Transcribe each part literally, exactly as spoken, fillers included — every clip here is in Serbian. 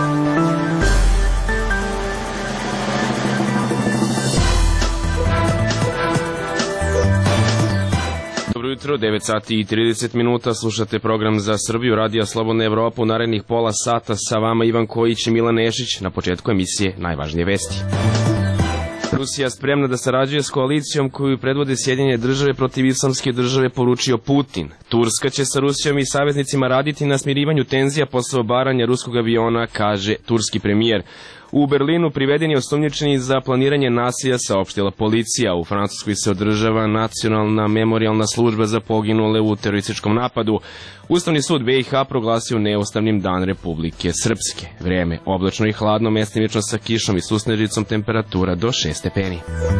devet sati i trideset minuta, slušate program Za Srbiju, Radija Slobodna Evropa. U narednih pola sata sa vama Ivan Kojić i Milan Nešić. Na početku emisije najvažnije vesti. Rusija spremna da sarađuje s koalicijom koju predvode Sjedinjene države protiv islamske države, poručio Putin. Turska će sa Rusijom i saveznicima raditi na smirivanju tenzija posle obaranja ruskog aviona, kaže turski premijer. U Berlinu priveden je osumnjičeni za planiranje nasilja, saopštila policija. U Francuskoj se održava nacionalna memorijalna služba za poginule u terorističkom napadu. Ustavni sud B i H proglasio neustavnim Dan Republike Srpske. Vreme oblačno i hladno, mestimično sa kišom i susnežicom, temperatura do šest stepeni.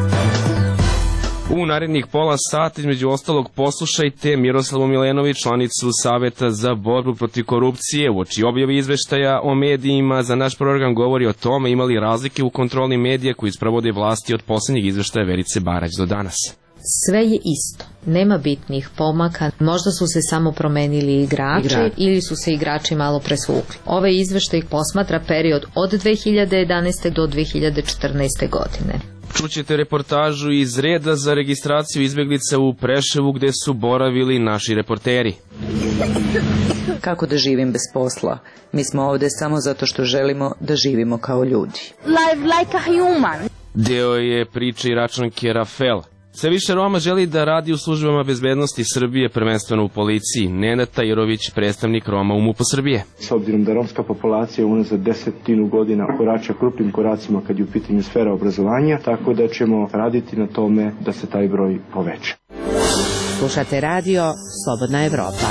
U narednih pola sata, između ostalog, poslušajte Miroslavu Milenović, članicu Saveta za borbu protiv korupcije. Uoči objave izveštaja o medijima za naš program govori o tome imali razlike u kontroli medija koji sprovode vlasti od posljednjeg izveštaja Verice Barać do danas. Sve je isto, nema bitnih pomaka, možda su se samo promenili igrači Igra. ili su se igrači malo presvukli. Ovaj izveštaj posmatra period od dve hiljade jedanaeste do dve hiljade četrnaeste godine. Čućete reportažu iz reda za registraciju izbeglica u Preševu gde su boravili naši reporteri. Kako da živim bez posla? Mi smo ovde samo zato što želimo da živimo kao ljudi. Live like a human. Deo je priče Iračanke Rafael. Sve više Roma želi da radi u službama bezbednosti Srbije, prvenstveno u policiji. Nenad Tajirović, predstavnik Roma u MUP-u Srbije. S obzirom da romska populacija unazad desetinu godina korača krupnim koracima kad je u pitanju sfera obrazovanja, tako da ćemo raditi na tome da se taj broj poveća. Slušate radio Slobodna Evropa.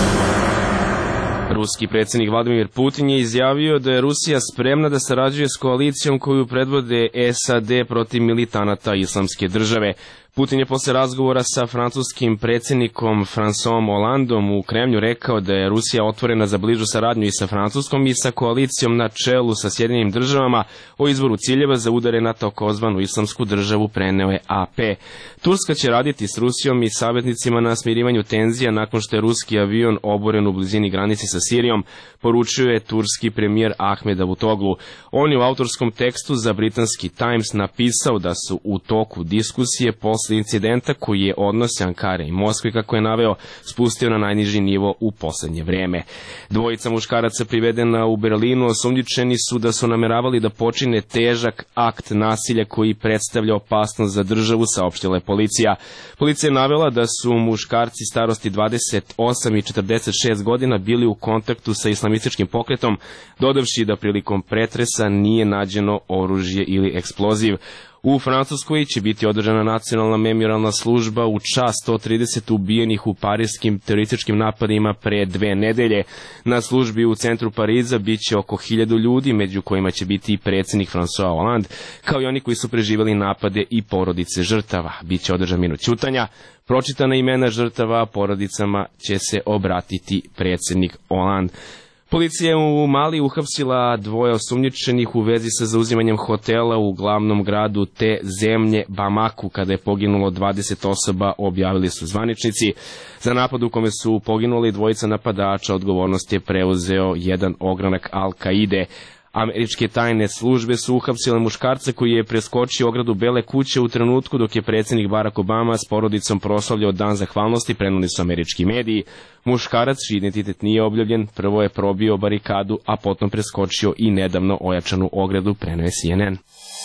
Ruski predsjednik Vladimir Putin je izjavio da je Rusija spremna da sarađuje s koalicijom koju predvode S A D protiv militanata islamske države. Putin je posle razgovora sa francuskim predsjednikom François Hollandom u Kremlju rekao da je Rusija otvorena za bližu saradnju i sa Francuskom i sa koalicijom na čelu sa Sjedinjenim državama o izboru ciljeva za udare na takozvanu islamsku državu, preneo je A P. Turska će raditi s Rusijom i saveznicima na smirivanju tenzija nakon što je ruski avion oboren u blizini granice sa Sirijom, poručio je turski premijer Ahmed Davutoglu. On je u autorskom tekstu za britanski Times napisao da su u toku diskusije posle incidenta koji je odnose Ankare i Moskve, kako je naveo, spustio na najniži nivo u poslednje vreme. Dvojica muškaraca privedena u Berlinu osumnjičeni su da su nameravali da počine težak akt nasilja koji predstavlja opasnost za državu, saopštila je policija. Policija je navela da su muškarci starosti dvadeset osam i četrdeset šest godina bili u kontaktu sa islamističkim pokretom, dodavši da prilikom pretresa nije nađeno oružje ili eksploziv. U Francuskoj će biti održana nacionalna memorijalna služba u čast sto trideset ubijenih u parijskim terorističkim napadima pre dve nedelje. Na službi u centru Pariza biće oko hiljadu ljudi, među kojima će biti i predsjednik François Hollande, kao i oni koji su preživjeli napade i porodice žrtava. Biće održan minut ćutanja. Pročitana imena žrtava, a porodicama će se obratiti predsjednik Hollande. Policija je u Mali uhapsila dvoje osumnjičenih u vezi sa zauzimanjem hotela u glavnom gradu te zemlje Bamaku, kada je poginulo dvadeset osoba, objavili su zvaničnici. Za napad u kome su poginuli dvojica napadača, odgovornost je preuzeo jedan ogranak Al-Kaide. Američke tajne službe su uhapsile muškarca koji je preskočio ogradu Bele kuće u trenutku dok je predsjednik Barack Obama s porodicom proslavljao Dan zahvalnosti, prenuli su američki mediji. Muškarac, čiji identitet nije objavljen, prvo je probio barikadu, a potom preskočio i nedavno ojačanu ogradu, preneo je C N N.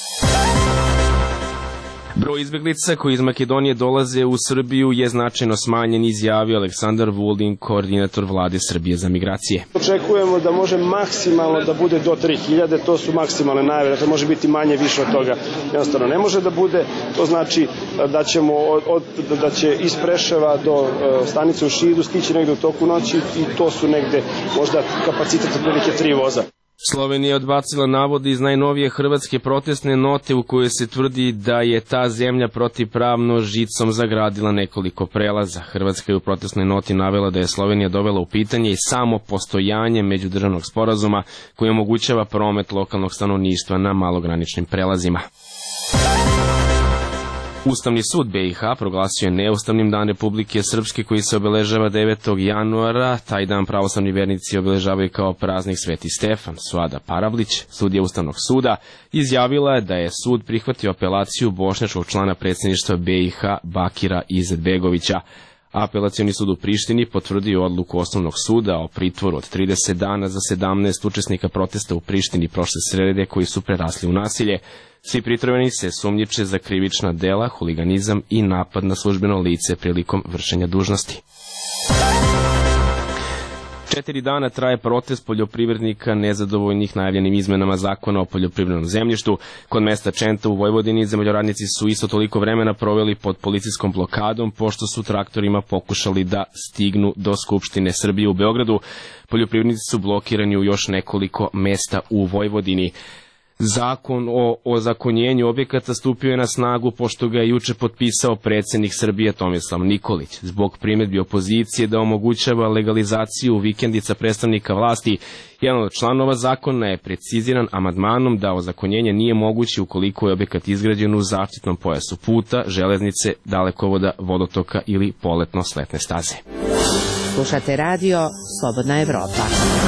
Broj izbeglica koji iz Makedonije dolaze u Srbiju je značajno smanjen, izjavio Aleksandar Vulin, koordinator vlade Srbije za migracije. Očekujemo da može maksimalno da bude do tri hiljade, to su maksimalne najave, dakle može biti manje, više od toga. Jednostavno ne može da bude, to znači da ćemo od, da će iz Preševa do stanice u Šidu stići negde u toku noći i to su negde možda kapacitet otprilike tri voza. Slovenija je odbacila navode iz najnovije hrvatske protestne note u kojoj se tvrdi da je ta zemlja protivpravno žicom zagradila nekoliko prelaza. Hrvatska je u protestnoj noti navela da je Slovenija dovela u pitanje i samo postojanje međudržavnog sporazuma koji omogućava promet lokalnog stanovništva na malograničnim prelazima. Ustavni sud B i H proglasio je neustavnim Dan Republike Srpske koji se obeležava devetog januara. Taj dan pravoslavni vernici obeležavaju kao praznik Sveti Stefan. Suada Paravlić, sudija Ustavnog suda, izjavila je da je sud prihvatio apelaciju bošnjačkog člana predsjedništva B i H Bakira Izetbegovića. Apelacioni sud u Prištini potvrdio odluku Osnovnog suda o pritvoru od trideset dana za sedamnaest učesnika protesta u Prištini prošle srede koji su prerasli u nasilje. Svi pritvoreni se sumnjiče za krivična dela, huliganizam i napad na službeno lice prilikom vršenja dužnosti. Četiri dana traje protest poljoprivrednika nezadovoljnih najavljenim izmenama zakona o poljoprivrednom zemljištu. Kod mesta Čenta u Vojvodini zemljoradnici su isto toliko vremena proveli pod policijskom blokadom, pošto su traktorima pokušali da stignu do Skupštine Srbije u Beogradu. Poljoprivrednici su blokirani u još nekoliko mesta u Vojvodini. Zakon o ozakonjenju objekata stupio je na snagu pošto ga je juče potpisao predsjednik Srbije Tomislav Nikolić. Zbog primjedbi opozicije da omogućava legalizaciju vikendica predstavnika vlasti, jedan od članova zakona je preciziran amandmanom da ozakonjenje nije moguće ukoliko je objekat izgrađen u zaštitnom pojasu puta, železnice, dalekovoda, vodotoka ili poletno-sletne staze. Slušate radio Slobodna Evropa.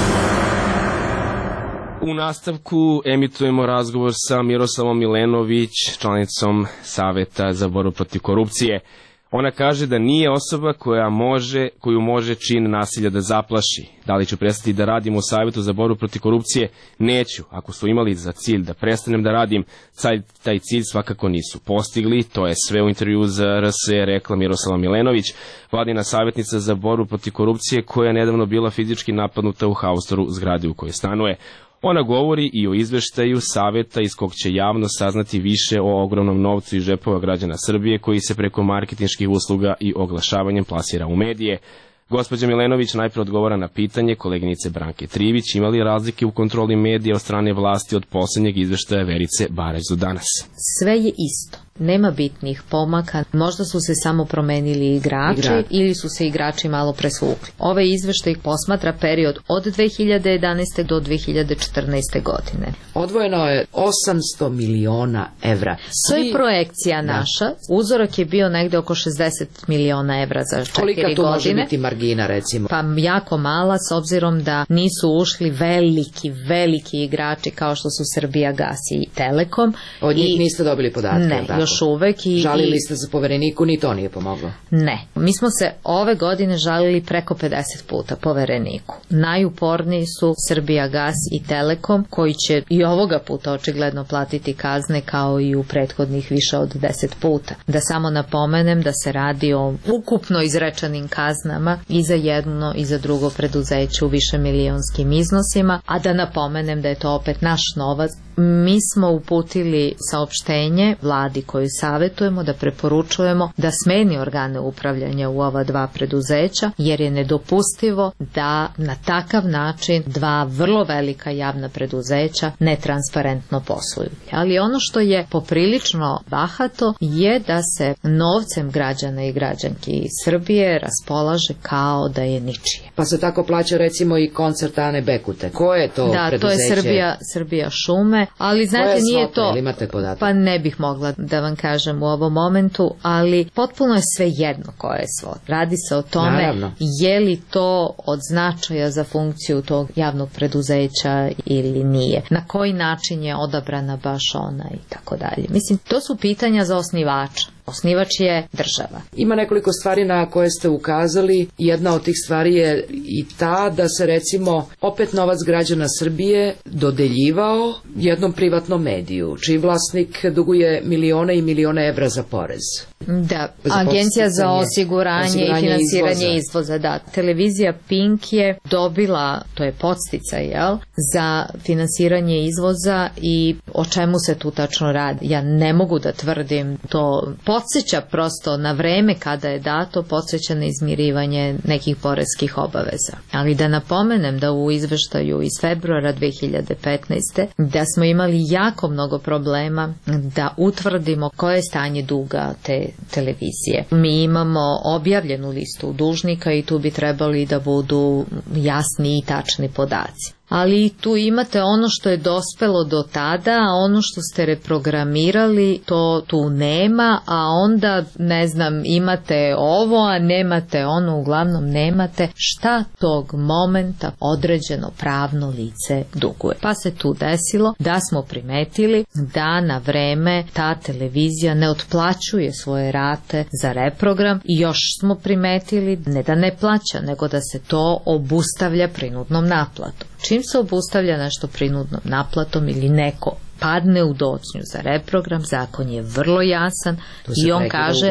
U nastavku emitujemo razgovor sa Miroslavom Milenović, članicom Saveta za borbu protiv korupcije. Ona kaže da nije osoba koja može, koju može čin nasilja da zaplaši. Da li ću prestati da radim u Savetu za borbu protiv korupcije? Neću. Ako su imali za cilj da prestanem da radim, taj cilj svakako nisu postigli. To je sve u intervju za R S E rekla Miroslava Milenović, vladina savjetnica za borbu protiv korupcije koja je nedavno bila fizički napadnuta u haustoru zgrade u kojoj stanuje. Ona govori i o izveštaju saveta iz kog će javno saznati više o ogromnom novcu iz džepova građana Srbije koji se preko marketinških usluga i oglašavanjem plasira u medije. Gospođa Milenović najprije odgovara na pitanje koleginice Branke Trivić ima li razlike u kontroli medija od strane vlasti od posljednjeg izveštaja Verice Barać do danas. Sve je isto. Nema bitnih pomaka, možda su se samo promenili igrači Igra. ili su se igrači malo presvukli. Ovaj izveštaj posmatra period od dve hiljade jedanaeste do dve hiljade četrnaeste godine. Odvojeno je osamsto miliona evra. To je projekcija da. naša. Uzorak je bio negde oko šezdeset miliona evra za četiri godine. Kolika to može biti margina, recimo? Pa jako mala, s obzirom da nisu ušli veliki, veliki igrači kao što su Srbijagas i Telekom. Od njih I... niste dobili podatke? Ne, tako? Još uvek. I, žalili ste za Povereniku, ni to nije pomoglo? Ne. Mi smo se ove godine žalili preko pedeset puta Povereniku. Najuporniji su Srbijagas i Telekom, koji će i ovoga puta očigledno platiti kazne kao i u prethodnih više od deset puta. Da samo napomenem da se radi o ukupno izrečenim kaznama i za jedno i za drugo preduzeće u više milionskim iznosima, a da napomenem da je to opet naš novac. Mi smo uputili saopštenje vladi koju savjetujemo da preporučujemo da smeni organe upravljanja u ova dva preduzeća, jer je nedopustivo da na takav način dva vrlo velika javna preduzeća netransparentno posluju. Ali ono što je poprilično bahato je da se novcem građana i građanki iz Srbije raspolaže kao da je ničije. Pa se tako plaća recimo i koncert Ane Bekute. Ko je to da, preduzeće? Da, to je Srbija, Srbija šume, ali znate nije to, imate podatak? Pa ne bih mogla da vam kažem u ovom momentu, ali potpuno je sve jedno koje je svod. Radi se o tome Naravno. je li to od značaja za funkciju tog javnog preduzeća ili nije. Na koji način je odabrana baš ona i tako dalje. Mislim, to su pitanja za osnivača. Osnivač je država. Ima nekoliko stvari na koje ste ukazali. Jedna od tih stvari je i ta da se recimo opet novac građana Srbije dodeljivao jednom privatnom mediju, čiji vlasnik duguje milione i milione evra za porez. Da, Agencija za osiguranje, osiguranje i finansiranje izvoza. izvoza. Da, televizija Pink je dobila, to je podsticaj, jel, za finansiranje izvoza i o čemu se tu tačno radi. Ja ne mogu da tvrdim to. Podsjeća prosto na vreme kada je dato, podsjeća na izmirivanje nekih poreskih obaveza. Ali da napomenem da u izveštaju iz februara dve hiljade petnaeste. da smo imali jako mnogo problema da utvrdimo koje je stanje duga te televizije. Mi imamo objavljenu listu dužnika i tu bi trebali da budu jasni i tačni podaci. Ali tu imate ono što je dospelo do tada, a ono što ste reprogramirali, to tu nema, a onda, ne znam, imate ovo, a nemate ono, uglavnom nemate šta tog momenta određeno pravno lice duguje. Pa se tu desilo da smo primetili da na vreme ta televizija ne otplaćuje svoje rate za reprogram i još smo primetili ne da ne plaća, nego da se to obustavlja prinudnom naplatom. Čim se obustavlja nešto prinudnom naplatom ili neko padne u docnju za reprogram, zakon je vrlo jasan i on kaže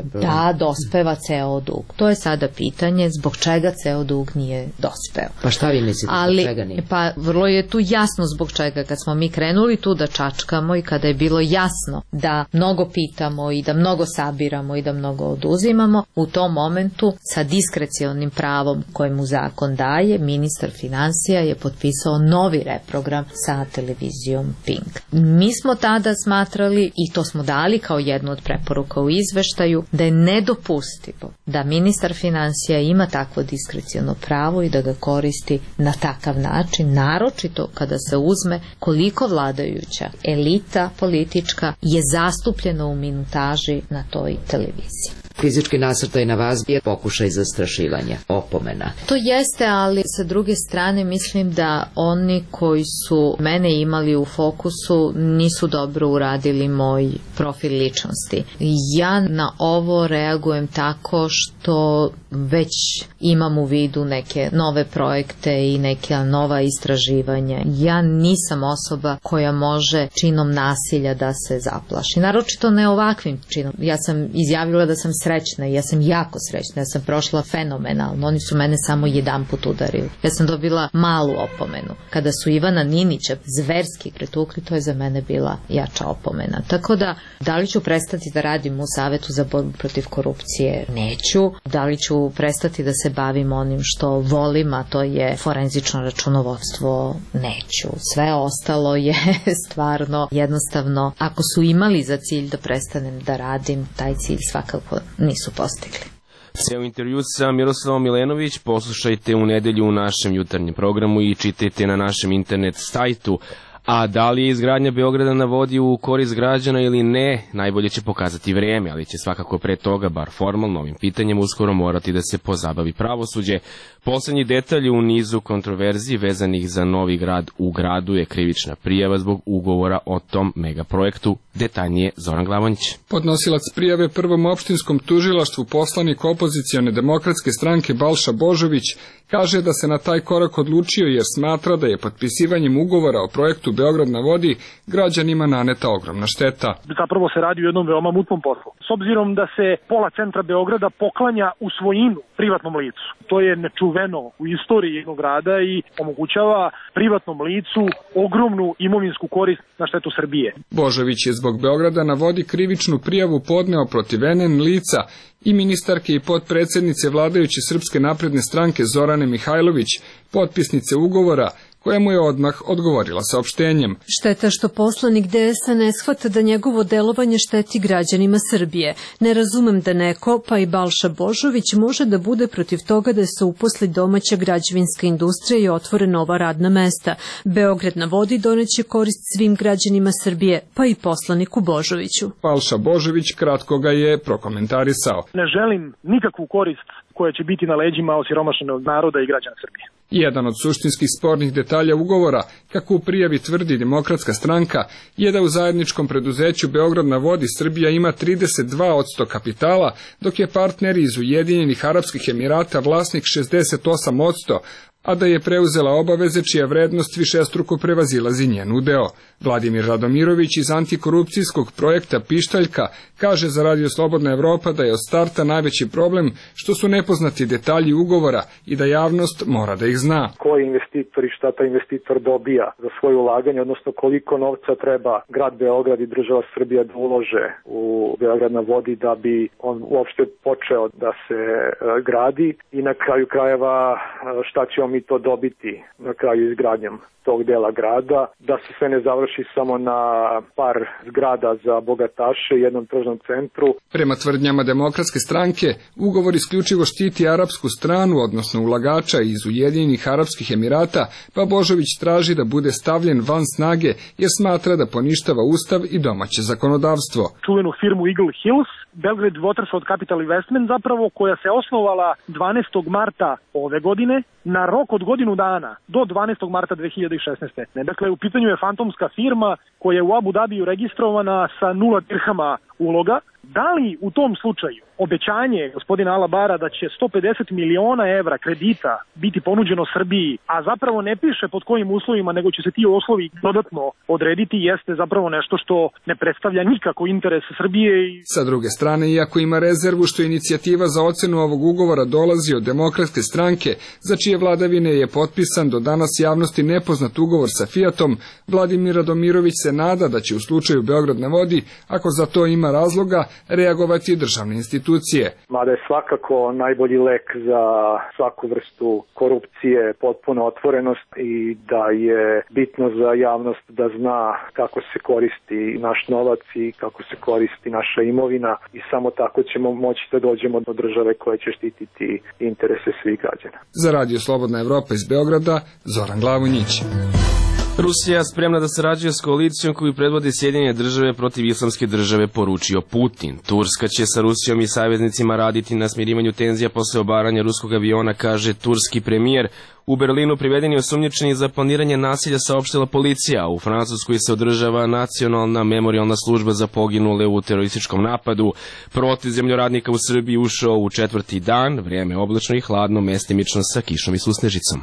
da dospeva ceo dug. To je sada pitanje zbog čega ceo dug nije dospeo. Pa šta vi mislite Ali, zbog čega nije? Pa vrlo je tu jasno zbog čega. Kad smo mi krenuli tu da čačkamo i kada je bilo jasno da mnogo pitamo i da mnogo sabiramo i da mnogo oduzimamo, u tom momentu sa diskrecionim pravom koje mu zakon daje, ministar finansija je potpisao novi reprogram sa televizijom Pink. Mi smo tada smatrali, i to smo dali kao jednu od preporuka u izveštaju, da je nedopustivo da ministar finansija ima takvo diskreciono pravo i da ga koristi na takav način, naročito kada se uzme koliko vladajuća elita politička je zastupljena u minutaži na toj televiziji. Fizički nasrtaj na vas je pokušaj zastrašivanja, opomena. To jeste, ali sa druge strane mislim da oni koji su mene imali u fokusu nisu dobro uradili moj profil ličnosti. Ja na ovo reagujem tako što već imam u vidu neke nove projekte i neka nova istraživanja. Ja nisam osoba koja može činom nasilja da se zaplaši. Naročito ne ovakvim činom. Ja sam izjavila da sam srećna i ja sam jako srećna. Ja sam prošla fenomenalno. Oni su mene samo jedan put udarili. Ja sam dobila malu opomenu. Kada su Ivana Ninića zverski pretukli, to je za mene bila jača opomena. Tako da, da li ću prestati da radim u Savetu za borbu protiv korupcije? Neću. Da li ću prestati da se bavim onim što volim, a to je forenzično računovodstvo? Neću. Sve ostalo je stvarno jednostavno, ako su imali za cilj da prestanem da radim, taj cilj svakako nisu postigli. Ceo intervju sa Miroslavom Milenović poslušajte u nedelju u našem jutarnjem programu i čitajte na našem internet sajtu. A da li je izgradnja Beograda na vodi u korist građana ili ne, najbolje će pokazati vreme, ali će svakako pre toga, bar formalno ovim pitanjem, uskoro morati da se pozabavi pravosuđe. Poslednji detalj u nizu kontroverziji vezanih za novi grad u gradu je krivična prijava zbog ugovora o tom megaprojektu. Detaljnije Zoran Glavonjić. Podnosilac prijave Prvom opštinskom tužilaštvu, poslanik opozicione demokratske stranke Balša Božović, kaže da se na taj korak odlučio jer smatra da je potpisivanjem ugovora o projektu Beograd na vodi građanima naneta ogromna šteta. Zapravo se radi o jednom veoma mutnom poslu. S obzirom da se pola centra Beograda poklanja u svojinu privatnom licu. To je nečuveno u istoriji jednog grada i omogućava privatnom licu ogromnu imovinsku korist na štetu Srbije. Božović je zbog Beograda na vodi krivičnu prijavu podneo protiv en en lica i ministarke i potpredsednice vladajuće Srpske napredne stranke Zorane Mihajlović, potpisnice ugovora, koja mu je odmah odgovorila saopštenjem. Šteta što poslanik de es a ne shvata da njegovo delovanje šteti građanima Srbije. Ne razumem da neko, pa i Balša Božović, može da bude protiv toga da se uposli domaća građevinska industrija i otvore nova radna mesta. Beograd na vodi doneće korist svim građanima Srbije, pa i poslaniku Božoviću. Balša Božović kratko ga je prokomentarisao. Ne želim nikakvu korist koja će biti na leđima osiromašenog naroda i građana Srbije. Jedan od suštinskih spornih detalja ugovora, kako u prijavi tvrdi Demokratska stranka, je da u zajedničkom preduzeću Beograd na vodi Srbija ima trideset dva posto kapitala, dok je partner iz Ujedinjenih Arapskih Emirata vlasnik šezdeset osam posto, a da je preuzela obaveze čija vrednost višestruko prevazilazi njen udeo. Vladimir Radomirović iz antikorupcijskog projekta Pištaljka kaže za Radio Slobodna Evropa da je od starta najveći problem što su nepoznati detalji ugovora i da javnost mora da ih zna. Ko je investitor i šta taj investitor dobija za svoje ulaganje, odnosno koliko novca treba grad Beograd i država Srbija da ulože u Beograd na vodi da bi on uopšte počeo da se gradi i na kraju krajeva šta će on mi to dobiti na kraju izgradnjom tog dela grada, da se sve ne završi samo na par zgrada za bogataše i jednom tržnom centru. Prema tvrdnjama Demokratske stranke, ugovor isključivo štiti arapsku stranu, odnosno ulagača iz Ujedinjenih Arapskih Emirata, pa Božović traži da bude stavljen van snage jer smatra da poništava ustav i domaće zakonodavstvo. Čuvenu firmu Eagle Hills, Belgrade Waterfront Capital Investment zapravo, koja se osnovala dvanaestog marta ove godine na rok od godinu dana do dvanaestog marta dve hiljade šesnaeste. Dakle, u pitanju je fantomska firma koja je u Abu Dhabiju registrovana sa nula dirhama uloga. Da li u tom slučaju obećanje gospodina Alabara da će sto pedeset miliona evra kredita biti ponuđeno Srbiji, a zapravo ne piše pod kojim uslovima, nego će se ti uslovi dodatno odrediti, jeste zapravo nešto što ne predstavlja nikako interes Srbije. Sa druge strane, iako ima rezervu što inicijativa za ocenu ovog ugovora dolazi od Demokratske stranke, za čije vladavine je potpisan do danas javnosti nepoznat ugovor sa Fijatom, Vladimir Radomirović se nada da će u slučaju Beograd na vodi, ako za to ima razloga, reagovati državne institucije. Mada je svakako najbolji lek za svaku vrstu korupcije potpuna otvorenost i da je bitno za javnost da zna kako se koristi naš novac i kako se koristi naša imovina i samo tako ćemo moći da dođemo do države koja će štititi interese svih građana. Za Radio Slobodna Evropa iz Beograda, Zoran Glavonjić. Rusija spremna da sarađuje s koalicijom koju predvodi Sjedinjene države protiv Islamske države, poručio Putin. Turska će sa Rusijom i saveznicima raditi na smirivanju tenzija posle obaranja ruskog aviona, kaže turski premijer. U Berlinu privedeni osumnjičeni za planiranje nasilja, saopštila policija. U Francuskoj se održava nacionalna memorijalna služba za poginule u terorističkom napadu. Protest zemljoradnika u Srbiji ušao u četvrti dan, vrijeme oblačno i hladno, mestimično sa kišom i susnežicom.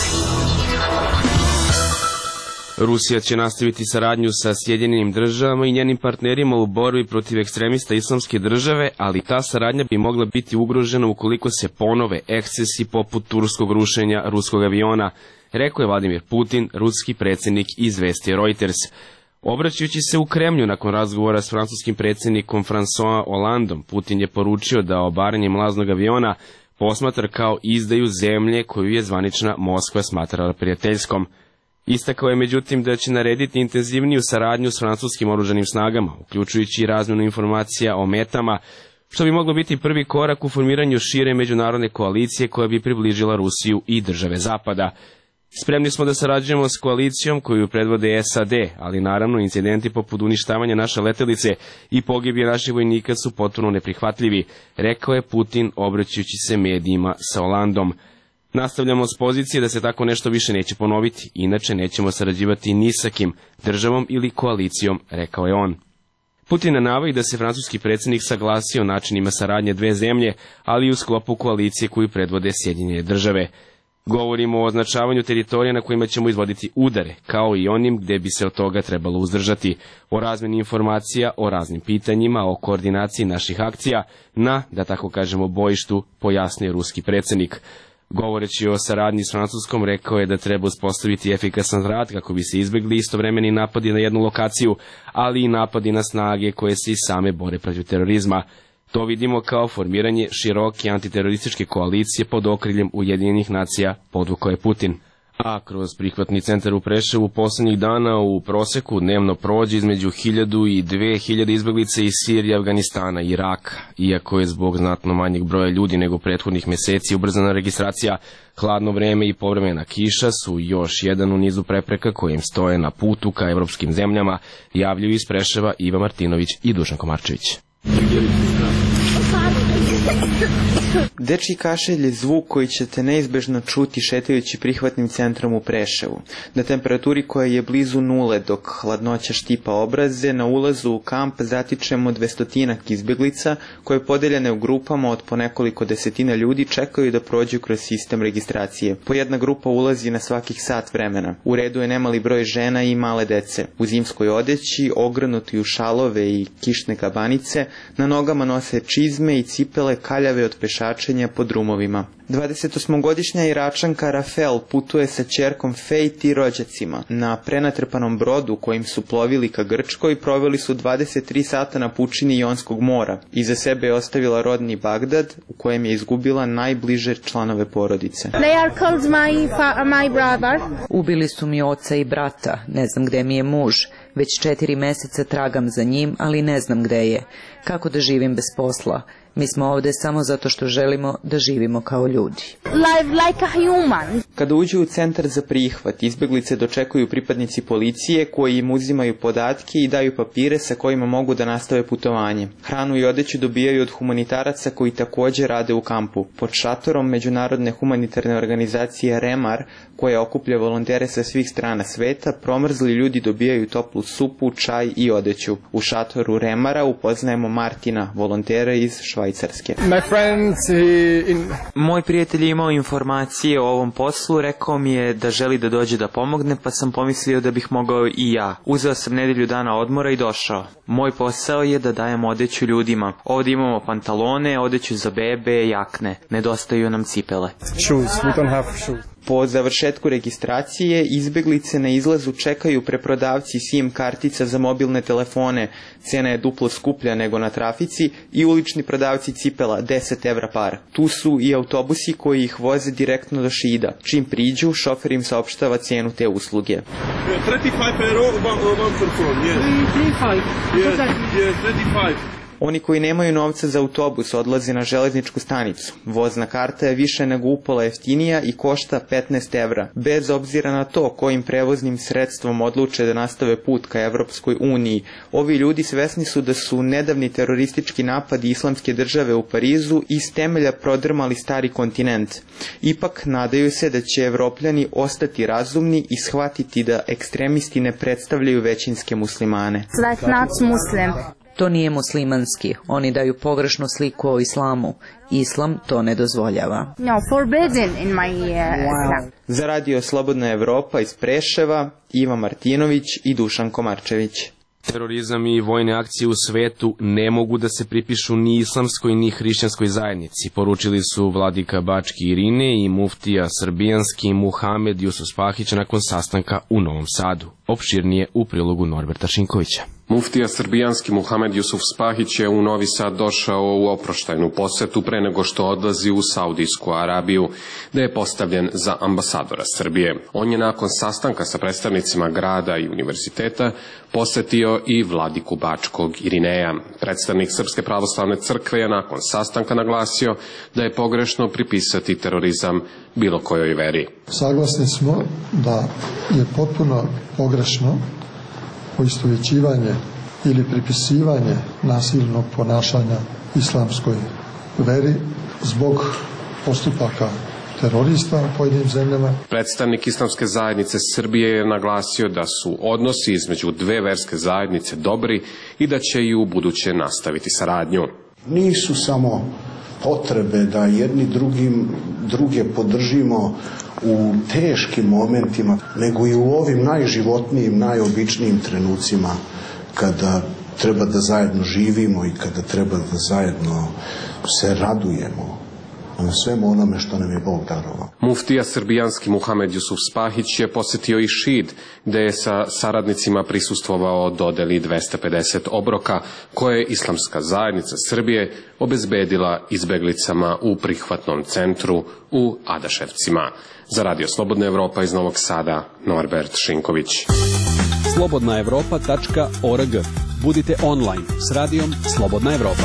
Rusija će nastaviti saradnju sa Sjedinjenim državama i njenim partnerima u borbi protiv ekstremista Islamske države, ali ta saradnja bi mogla biti ugrožena ukoliko se ponove ekscesi poput turskog rušenja ruskog aviona, rekao je Vladimir Putin, ruski predsjednik, izvestio Reuters. Obraćajući se u Kremlju nakon razgovora s francuskim predsjednikom François Hollandom, Putin je poručio da obaranje mlaznog aviona posmatra kao izdaju zemlje koju je zvanična Moskva smatrala prijateljskom. Istakao je međutim da će narediti intenzivniju saradnju s francuskim oružanim snagama, uključujući i razmjenu informacija o metama, što bi moglo biti prvi korak u formiranju šire međunarodne koalicije koja bi približila Rusiju i države Zapada. Spremni smo da sarađujemo s koalicijom koju predvode S A D, ali naravno incidenti poput uništavanja naše letelice i pogibije naših vojnika su potpuno neprihvatljivi, rekao je Putin obraćajući se medijima sa Hollandom. Nastavljamo s pozicije da se tako nešto više neće ponoviti, inače nećemo sarađivati ni sa kim, državom ili koalicijom, rekao je on. Putin navaja da se francuski predsjednik saglasio o načinima saradnje dve zemlje, ali i u sklopu koalicije koju predvode Sjedinjene države. Govorimo o označavanju teritorija na kojima ćemo izvoditi udare, kao i onim gdje bi se od toga trebalo uzdržati, o razmjeni informacija, o raznim pitanjima, o koordinaciji naših akcija na, da tako kažemo, bojištu, pojasnio ruski predsjednik. Govoreći o saradnji s Francuskom, rekao je da treba uspostaviti efikasan rad kako bi se izbjegli istovremeni napadi na jednu lokaciju, ali i napadi na snage koje se i same bore protiv terorizma. To vidimo kao formiranje široke antiterorističke koalicije pod okriljem Ujedinjenih nacija, podvukao je Putin. A kroz prihvatni centar u Preševu posljednjih dana u proseku dnevno prođe između hiljadu i dve hiljade izbjeglice iz Sirije, Afganistana i Iraka. Iako je zbog znatno manjeg broja ljudi nego prethodnih mjeseci ubrzana registracija, hladno vreme i povremena kiša su još jedan u nizu prepreka kojim stoje na putu ka evropskim zemljama, javljaju iz Preševa Iva Martinović i Dušan Komarčević. Dečji kašelj je zvuk koji ćete neizbežno čuti šetajući prihvatnim centrom u Preševu. Na temperaturi koja je blizu nule dok hladnoća štipa obraze, na ulazu u kamp zatičemo dvestotinak izbjeglica koje podeljene u grupama od po nekoliko desetina ljudi čekaju da prođu kroz sistem registracije. Po jedna grupa ulazi na svakih sat vremena. U redu je nemali broj žena i male dece. U zimskoj odeći, ogrnuti u šalove i kišne kabanice, na nogama nose čizme i cipele kaljave od pešačenja po drumovima. dvadesetosmogodišnja Iračanka Rafael putuje sa ćerkom Fejt i rođacima. Na prenatrpanom brodu kojim su plovili ka Grčkoj proveli su dvadeset tri sata na pučini Jonskog mora. Iza sebe je ostavila rodni Bagdad u kojem je izgubila najbliže članove porodice. They are called my, fa my brother. Ubili su mi oca i brata, ne znam gde mi je muž. Već četiri meseca tragam za njim, ali ne znam gde je. Kako da živim bez posla? Mi smo ovde samo zato što želimo da živimo kao ljudi. Live like a human. Kada uđu u centar za prihvat, izbeglice dočekuju pripadnici policije koji im uzimaju podatke i daju papire sa kojima mogu da nastave putovanje. Hranu i odeću dobijaju od humanitaraca koji takođe rade u kampu. Pod šatorom međunarodne humanitarne organizacije Remar, koja okuplja volontere sa svih strana sveta, promrzli ljudi dobijaju toplu supu, čaj i odeću. U šatoru Remara upoznajemo Martina, volontera iz Švajcarske. Moj prijatelj je imao informacije o ovom poslu, rekao mi je da želi da dođe da pomogne, pa sam pomislio da bih mogao i ja. Uzeo sam nedelju dana odmora i došao. Moj posao je da dajem odeću ljudima. Ovdje imamo pantalone, odeću za bebe, jakne. Nedostaju nam cipele. Shoes. We don't have shoes. Po završetku registracije, izbeglice na izlazu čekaju preprodavci SIM kartica za mobilne telefone, cena je duplo skuplja nego na trafici, i ulični prodavci cipela, deset evra par. Tu su i autobusi koji ih voze direktno do Šida. Čim priđu, šofer im saopštava cenu te usluge. thirty-five euro, one, one person, yes. thirty-five? Yes, yes, thirty-five. Oni koji nemaju novca za autobus odlaze na železničku stanicu. Vozna karta je više nego upola jeftinija i košta petnaest evra. Bez obzira na to kojim prevoznim sredstvom odluče da nastave put ka Evropskoj uniji, ovi ljudi svesni su da su nedavni teroristički napadi Islamske države u Parizu iz temelja prodrmali stari kontinent. Ipak nadaju se da će Evropljani ostati razumni i shvatiti da ekstremisti ne predstavljaju većinske muslimane. Like not Muslim. To nije muslimanski. Oni daju pogrešnu sliku o islamu. Islam to ne dozvoljava. No, forbidden in my uh, Islam. Za radio Slobodna Evropa iz Preševa, Iva Martinović i Dušan Komarčević. Terorizam i vojne akcije u svetu ne mogu da se pripišu ni islamskoj ni hrišćanskoj zajednici, poručili su vladika Bački Irine i muftija srbijanski Muhamed Jusuf Spahić nakon sastanka u Novom Sadu. Opširnije u prilogu Norberta Šinkovića. Muftija srbijanski Muhamed Jusuf Spahić je u Novi Sad došao u oproštajnu posetu pre nego što odlazi u Saudijsku Arabiju, da je postavljen za ambasadora Srbije. On je nakon sastanka sa predstavnicima grada i univerziteta posetio i vladiku Bačkog Irineja. Predstavnik Srpske pravoslavne crkve je nakon sastanka naglasio da je pogrešno pripisati terorizam bilo kojoj veri. Saglasni smo da je potpuno pogrešno poistovjećivanje ili pripisivanje nasilnog ponašanja islamskoj veri zbog postupaka terorista u pojedinim zemljama. Predstavnik Islamske zajednice Srbije je naglasio da su odnosi između dve verske zajednice dobri i da će i u buduće nastaviti saradnju. Nisu samo potrebe da jedni drugim, druge podržimo u teškim momentima, nego i u ovim najživotnijim, najobičnijim trenucima kada treba da zajedno živimo i kada treba da zajedno se radujemo na svemu onome što nam je Bog darovao. Muftija srbijanski Muhamed Jusuf Spahić je posetio i Šid, gde je sa saradnicima prisustvovao dodeli dvesta pedeset obroka koje je Islamska zajednica Srbije obezbedila izbeglicama u prihvatnom centru u Adaševcima. Za Radio Slobodna Evropa iz Novog Sada, Norbert Šinković. slobodna evropa tačka org. Budite online s radijom Slobodna Evropa.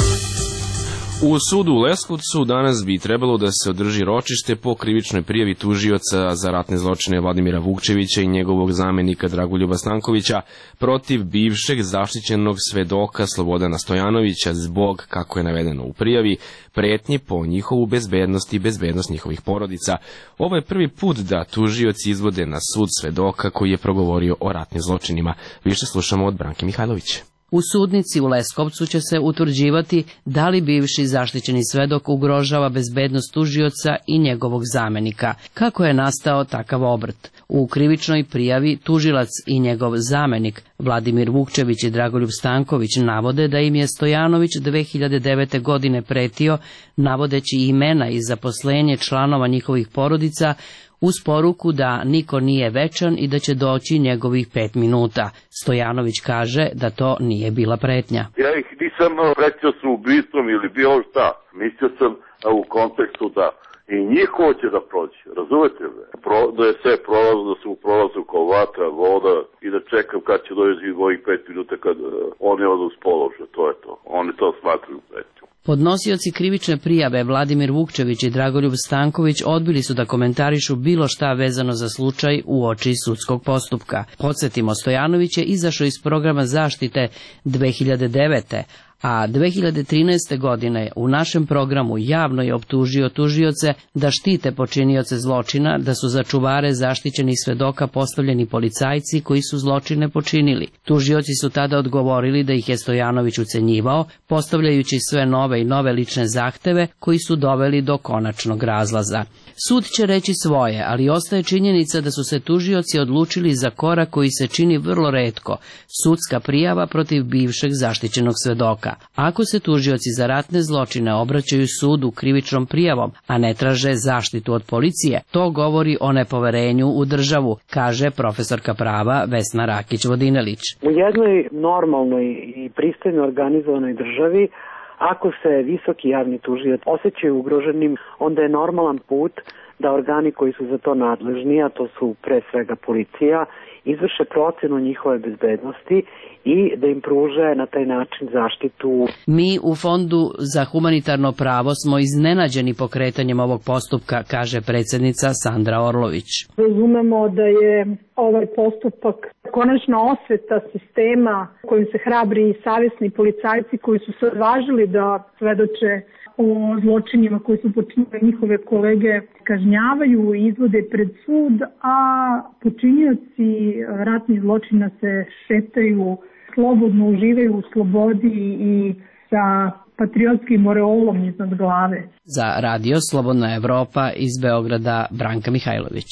U sudu u Leskovcu danas bi trebalo da se održi ročište po krivičnoj prijavi tužioca za ratne zločine Vladimira Vukčevića i njegovog zamenika Dragoljuba Stankovića protiv bivšeg zaštićenog svedoka Slobodana Stojanovića zbog, kako je navedeno u prijavi, pretnji po njihovu bezbednost i bezbednost njihovih porodica. Ovo je prvi put da tužioci izvode na sud svedoka koji je progovorio o ratnim zločinima. Više slušamo od Branke Mihajlović. U sudnici u Leskovcu će se utvrđivati da li bivši zaštićeni svedok ugrožava bezbednost tužioca i njegovog zamenika. Kako je nastao takav obrt? U krivičnoj prijavi tužilac i njegov zamenik Vladimir Vukčević i Dragoljub Stanković navode da im je Stojanović dve hiljade devete. godine pretio navodeći imena i zaposlenje članova njihovih porodica uz poruku da niko nije večan i da će doći njegovih pet minuta. Stojanović kaže da to nije bila pretnja. Ja ih nisam pretio sa ubistvom ili bilo šta. Mislio sam u kontekstu da i njih hoće da prođe, razumete me? Pro, da je sve prolazno, da su u prolazu kao vatra, voda i da čekam kad će doći ovih pet minuta kad uh, oni odu s položa, to je to. Oni to smatruju pretnjom. Podnosioci krivične prijave Vladimir Vukčević i Dragoljub Stanković odbili su da komentarišu bilo šta vezano za slučaj u oči sudskog postupka. Podsjetimo, Stojanović je izašao iz programa zaštite dve hiljade devete. a dve hiljade trinaeste. godine u našem programu javno je optužio tužioce da štite počinioce zločina, da su za čuvare zaštićenih svedoka postavljeni policajci koji su zločine počinili. Tužioci su tada odgovorili da ih je Stojanović ucenjivao, postavljajući sve nove i nove lične zahteve koji su doveli do konačnog razlaza. Sud će reći svoje, ali ostaje činjenica da su se tužioci odlučili za korak koji se čini vrlo retko, sudska prijava protiv bivšeg zaštićenog svedoka. Ako se tužioci za ratne zločine obraćaju sudu krivičnom prijavom, a ne traže zaštitu od policije, to govori o nepoverenju u državu, kaže profesorka prava Vesna Rakić-Vodinelić. U jednoj normalnoj i pristojno organizovanoj državi, ako se visoki javni tužioc osjećaju ugroženim, onda je normalan put da organi koji su za to nadležni, a to su pre svega policija, izvrše procenu njihove bezbednosti i da im pruže na taj način zaštitu. Mi u Fondu za humanitarno pravo smo iznenađeni pokretanjem ovog postupka, kaže predsjednica Sandra Orlović. Razumemo da je ovaj postupak konačna osveta sistema kojim se hrabri i savjesni policajci koji su se odvažili da svedoče o zločinima koji su počinili njihove kolege kažnjavaju i izvode pred sud, a počinioci ratnih zločina se šetaju, slobodno uživaju u slobodi i sa patriotskim oreolom iznad glave. Za radio Slobodna Evropa iz Beograda Branka Mihajlović.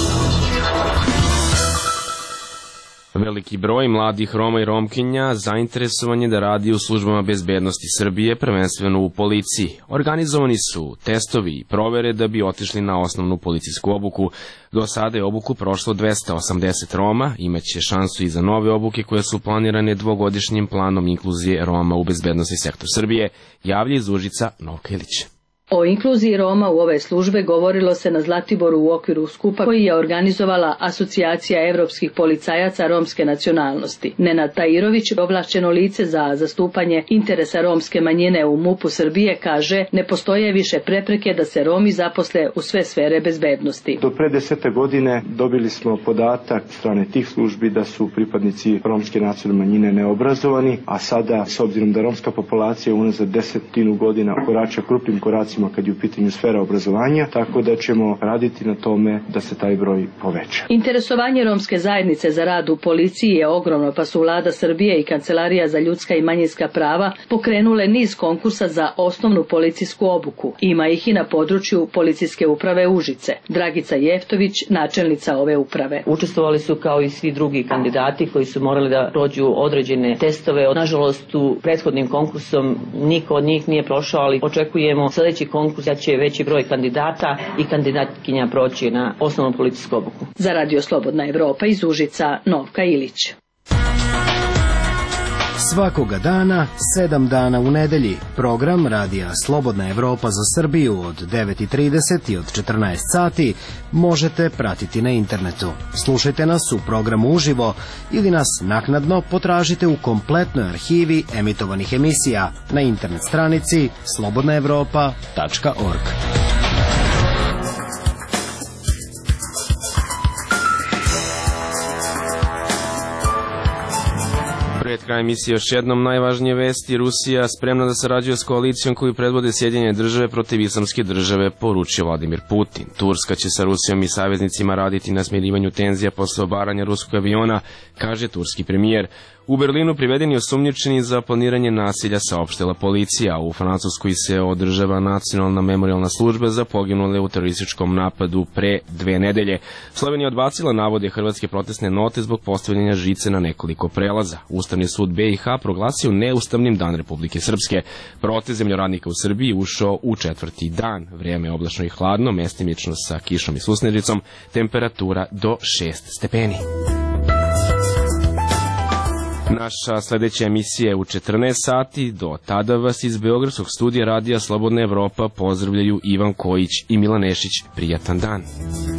Veliki broj mladih Roma i Romkinja zainteresovan je da radi u službama bezbednosti Srbije, prvenstveno u policiji. Organizovani su testovi i provere da bi otišli na osnovnu policijsku obuku. Do sada je obuku prošlo dvesta osamdeset Roma, imaće šansu i za nove obuke koje su planirane dvogodišnjim planom inkluzije Roma u bezbednosti sektor Srbije, javlja iz Užica Novka Ilić. O inkluziji Roma u ove službe govorilo se na Zlatiboru u okviru skupa koji je organizovala Asocijacija evropskih policajaca romske nacionalnosti. Nenad Tajirović, ovlašćeno lice za zastupanje interesa romske manjine u MUP-u Srbije, kaže ne postoje više prepreke da se Romi zaposle u sve sfere bezbednosti. Do pre desete godine dobili smo podatak strane tih službi da su pripadnici romske nacionalne manjine neobrazovani, a sada, s obzirom da romska populacija unazad desetinu godina korača krupnim koracima kad je u pitanju sfera obrazovanja, tako da ćemo raditi na tome da se taj broj poveća. Interesovanje romske zajednice za rad u policiji je ogromno, pa su Vlada Srbije i Kancelarija za ljudska i manjinska prava pokrenule niz konkursa za osnovnu policijsku obuku. Ima ih i na području policijske uprave Užice. Dragica Jeftović, načelnica ove uprave. Učestvovali su kao i svi drugi kandidati koji su morali da prođu određene testove. Nažalost, u prethodnim konkursom niko od njih nije prošao, ali očekujemo sljedeći konkurs da će veći broj kandidata i kandidatkinja proći na osnovnu policijsku obuku. Za radio Slobodna Evropa iz Užica, Novka Ilić. Svakoga dana, sedam dana u nedelji, program radija Slobodna Evropa za Srbiju od devet i trideset i od četrnaest sati možete pratiti na internetu. Slušajte nas u programu uživo ili nas naknadno potražite u kompletnoj arhivi emitovanih emisija na internet stranici slobodna evropa tačka org. Pred kraj emisije još jednom najvažnije vesti. Rusija spremna da sarađuje s koalicijom koju predvode Sjedinjene države protiv islamske države, poručio Vladimir Putin. Turska će sa Rusijom i saveznicima raditi na smirivanju tenzija posle obaranja ruskog aviona, kaže turski premijer. U Berlinu priveden je osumnjičeni za planiranje nasilja, saopštila policija. U Francuskoj se održava nacionalna memorijalna služba za poginule u terorističkom napadu pre dve nedelje. Slovenija odbacila navode hrvatske protestne note zbog postavljanja žice na nekoliko prelaza. Ustavni sud B i H proglasio neustavnim Dan Republike Srpske. Protest zemljoradnika u Srbiji ušao u četvrti dan. Vrijeme je oblačno i hladno, mestimično sa kišom i susnežicom, temperatura do šest stepeni. Naša sljedeća emisija je u četrnaest sati. Do tada vas iz Beogradskog studija radija Slobodna Evropa pozdravljaju Ivan Kojić i Milan Nešić. Prijatan dan.